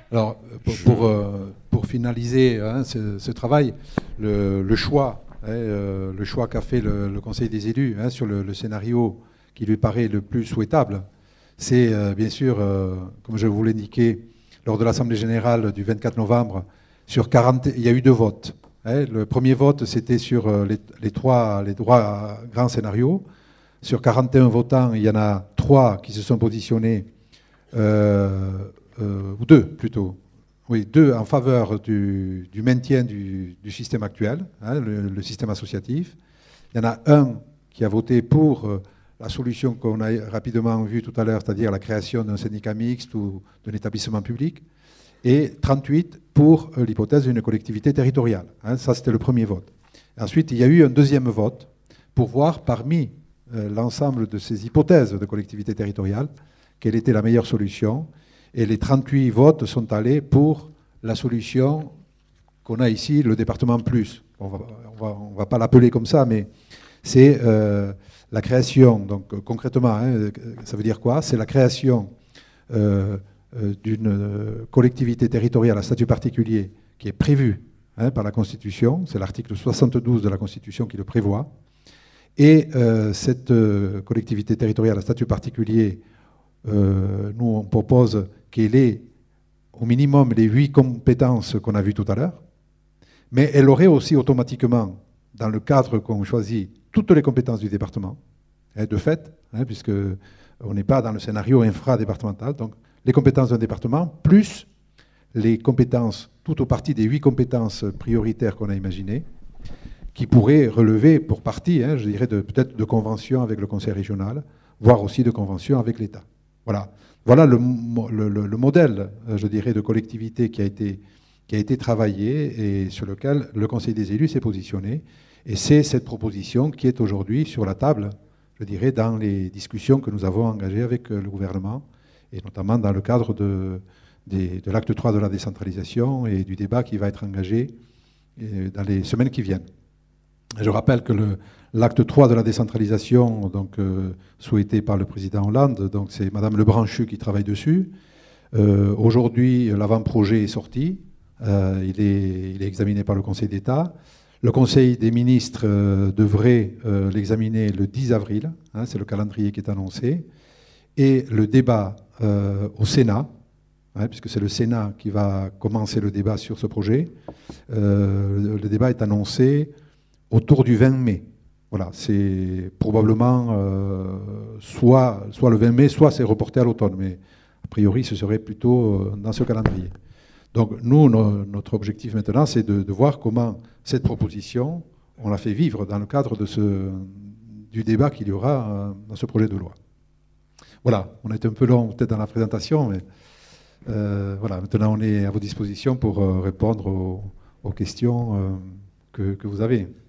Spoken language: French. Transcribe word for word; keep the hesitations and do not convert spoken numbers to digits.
Alors, pour, Je... pour, euh, pour finaliser hein, ce, ce travail, le, le choix, hein, euh, le choix qu'a fait le, le Conseil des élus hein, sur le, le scénario qui lui paraît le plus souhaitable, c'est euh, bien sûr, euh, comme je vous l'ai indiqué, lors de l'Assemblée générale du vingt-quatre novembre, sur quarante, il y a eu deux votes. Hein. Le premier vote, c'était sur euh, les, les, trois, les trois grands scénarios. Sur quarante et un votants, il y en a trois qui se sont positionnés euh, euh, ou deux plutôt, oui, deux en faveur du, du maintien du, du système actuel, hein, le, le système associatif. Il y en a un qui a voté pour euh, la solution qu'on a rapidement vue tout à l'heure, c'est-à-dire la création d'un syndicat mixte ou d'un établissement public, et trente-huit pour euh, l'hypothèse d'une collectivité territoriale. Hein, ça, c'était le premier vote. Ensuite, il y a eu un deuxième vote pour voir parmi euh, l'ensemble de ces hypothèses de collectivité territoriale quelle était la meilleure solution. Et les trente-huit votes sont allés pour la solution qu'on a ici, le département plus. On va, on va, on va pas l'appeler comme ça, mais c'est euh, la création, donc euh, concrètement, hein, ça veut dire quoi? C'est la création euh, euh, d'une collectivité territoriale à statut particulier qui est prévue hein, par la Constitution, c'est l'article soixante-douze de la Constitution qui le prévoit, et euh, cette euh, collectivité territoriale à statut particulier, euh, nous on propose qu'elle ait au minimum les huit compétences qu'on a vues tout à l'heure, mais elle aurait aussi automatiquement, dans le cadre qu'on choisit, toutes les compétences du département, hein, de fait, hein, puisqu'on n'est pas dans le scénario infra-départemental, donc les compétences d'un département, plus les compétences, tout au parti des huit compétences prioritaires qu'on a imaginées, qui pourraient relever pour partie, hein, je dirais, de, peut-être de convention avec le conseil régional, voire aussi de convention avec l'État. Voilà, voilà le, le, le, le modèle, je dirais, de collectivité qui a été qui a été travaillé et sur lequel le Conseil des élus s'est positionné. Et c'est cette proposition qui est aujourd'hui sur la table, je dirais, dans les discussions que nous avons engagées avec le gouvernement, et notamment dans le cadre de, de, de l'acte trois de la décentralisation et du débat qui va être engagé dans les semaines qui viennent. Je rappelle que le, l'acte trois de la décentralisation, donc, euh, souhaité par le président Hollande, donc c'est Madame Lebranchu qui travaille dessus. Euh, aujourd'hui, l'avant-projet est sorti. Euh, il, est, il est examiné par le Conseil d'État. Le Conseil des ministres euh, devrait euh, l'examiner le dix avril, hein, c'est le calendrier qui est annoncé, et le débat euh, au Sénat, hein, puisque c'est le Sénat qui va commencer le débat sur ce projet, euh, le débat est annoncé autour du vingt mai. Voilà, c'est probablement euh, soit, soit le vingt mai, soit c'est reporté à l'automne, mais a priori ce serait plutôt euh, dans ce calendrier. Donc nous, no, notre objectif maintenant, c'est de, de voir comment cette proposition, on la fait vivre dans le cadre de ce, du débat qu'il y aura euh, dans ce projet de loi. Voilà, on a été un peu long peut-être dans la présentation, mais euh, voilà, maintenant on est à vos dispositions pour euh, répondre aux, aux questions euh, que, que vous avez.